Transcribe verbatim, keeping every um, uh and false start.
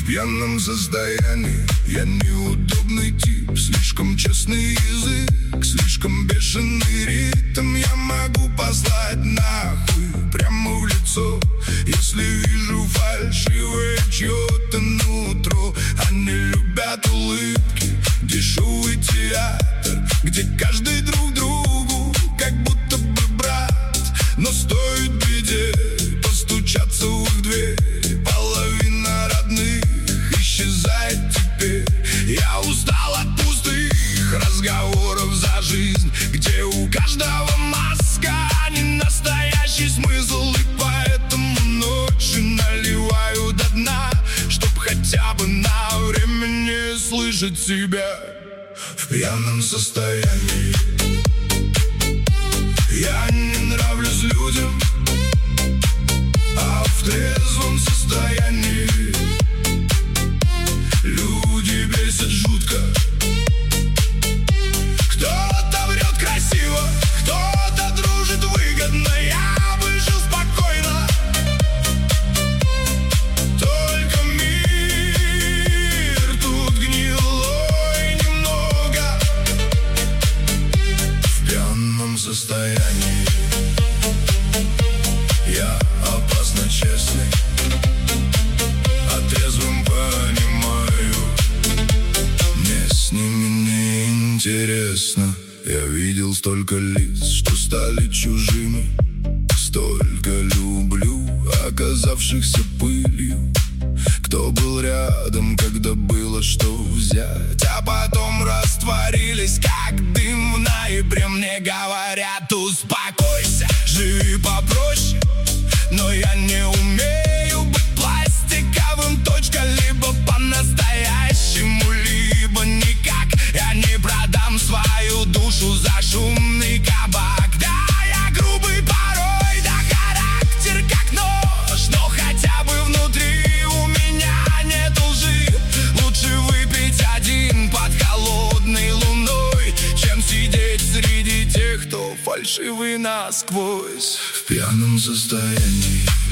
В пьяном состоянии я неудобный тип. Слишком честный язык, слишком бешеный ритм. Я могу послать нахуй прямо в лицо, если вижу фальшивое чье-то нутро. Они любят улыбки, дешевый театр, где каждый друг другу как будто бы брат. Но стоит беде постучаться в их дверь, половина родных исчезает теперь. Я устал от пустых разговоров за жизнь, где у каждого маска, а не настоящий смысл. И поэтому ночи наливаю до дна, чтоб хотя бы на время не слышать себя в пьяном состоянии. Я не нравлюсь людям, а в трезвом состоянии люди бесят жутко. Кто-то врет красиво, кто-то дружит выгодно. Я бы жил спокойно, только мир тут гнилой немного. В пьяном состоянии я опасно честный, а трезвым понимаю, мне с ними не интересно. Я видел столько лиц, что стали чужими, столько люблю, оказавшихся пылью. Кто был рядом, когда было что взять, а потом растворились, как дым в ноябре. Мне говорят: успокойся, живи попроще. Но я не умею быть пластиковым, точка. Либо по-настоящему, либо никак. Я не продам свою душу за шумный кабак. Да, я грубый порой, да характер как нож, но хотя бы внутри у меня нет лжи. Лучше выпить один под холодной луной, чем сидеть среди тех, кто фальшивый насквозь. В пьяном состоянии